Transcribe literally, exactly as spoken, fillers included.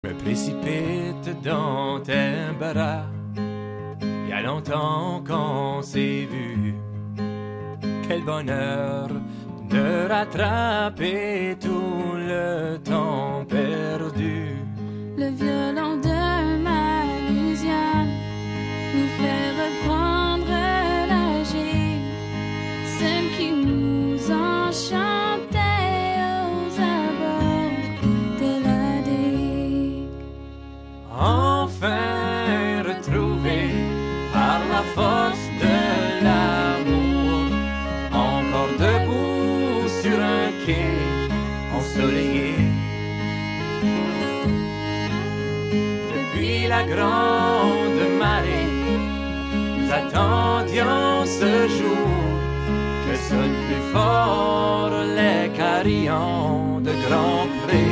Me précipite dans tes bras. Y a longtemps qu'on s'est vu. Quel bonheur de rattraper tout le temps perdu. Le violon de ma Louisiane nous fait reprendre la gigue, celle qui nous enchantait aux abords de la digue. Enfin retrouvé par la force de l'amour, encore debout sur un quai ensoleillé. Depuis la grande marée, nous attendions ce jour que sonnent plus fort les carillons de Grand Pré.